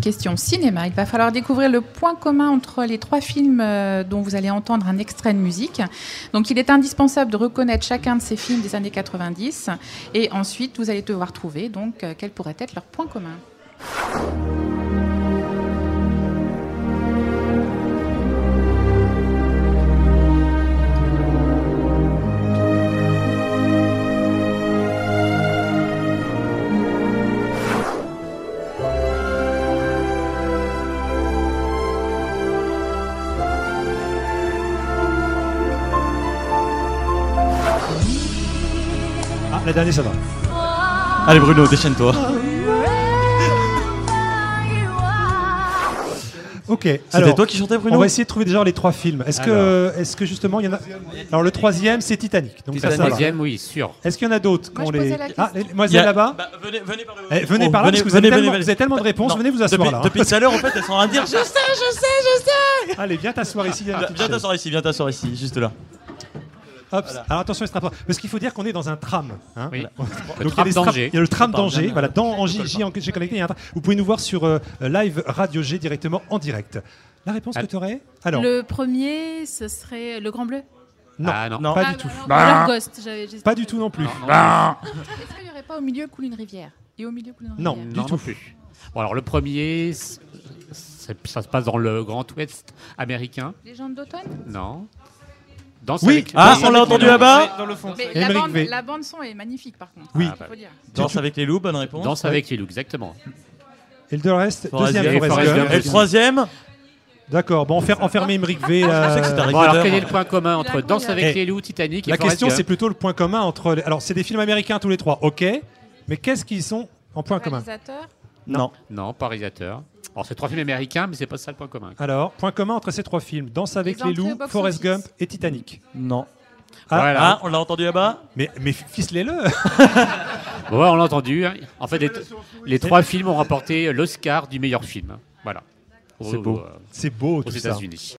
question cinéma. Il va falloir découvrir le point commun entre les 3 films dont vous allez entendre un extrait de musique. Donc il est indispensable de reconnaître chacun de ces films des années 90 et ensuite vous allez devoir trouver donc quel pourrait être leur point commun. La dernière, ça va. Allez Bruno, déchaîne-toi. Ok. C'était toi qui chantais, Bruno? On va essayer de trouver déjà les 3 films. Est-ce que justement il y en a? Alors le 3e c'est Titanic. Donc ça va. Oui, sûr. Est-ce qu'il y en a d'autres? Moi, je posais la question. les demoiselles là-bas. Venez par le haut. Venez par là parce que vous avez tellement de réponses. Non, Venez vous asseoir là. Depuis tout à l'heure, en fait, elles sont en train de dire je sais. Allez, viens t'asseoir ici. Viens t'asseoir ici, juste là. Hop. Voilà. Alors attention, parce qu'il faut dire qu'on est dans un tram. Hein. Oui. Donc il y a le tram d'Angers. Voilà, dans Angers, j'ai connecté. Il y a un tram. Vous pouvez nous voir sur Live Radio G directement en direct. La réponse que tu aurais? Alors. Le premier, ce serait Le Grand Bleu. Non, non. pas du tout. Alors Ghost. Pas du tout non plus. Est-ce qu'il n'y aurait pas au milieu coule une rivière? Et au milieu coule une rivière? Non, du tout. Plus. Bon, alors le premier, ça se passe dans le Grand Ouest américain. Légende d'automne? Non. Oui. On l'a entendu là-bas. Dans le fond. Mais la bande son est magnifique par contre. Oui. Faut dire. Danse avec les loups, bonne réponse. Danse avec les loups, exactement. Et le reste, Forrest deuxième Gump. Forrest Gump. Et le 3e? D'accord, bon, enfermer Emmerich V. Je sais que c'est un Bon, alors rigueur. quel est le point commun entre Danse avec les loups, Titanic et La Forrest question, Gump? c'est plutôt le point commun entre. Alors, c'est des films américains tous les 3, ok. Mais qu'est-ce qu'ils sont en point commun? Réalisateur? Non. Non, pas réalisateur. Alors c'est 3 films américains, mais c'est pas ça le point commun. Alors, point commun entre ces 3 films: Danse avec Les les loups, entrées au Forrest box-office. Gump et Titanic. Non. Voilà. On l'a entendu là-bas. Mais ficelez-le. Bon, ouais, on l'a entendu. Hein. En fait, les 3 films ont remporté l'Oscar du meilleur film. Voilà. C'est beau. C'est beau Aux tout ça. États-Unis.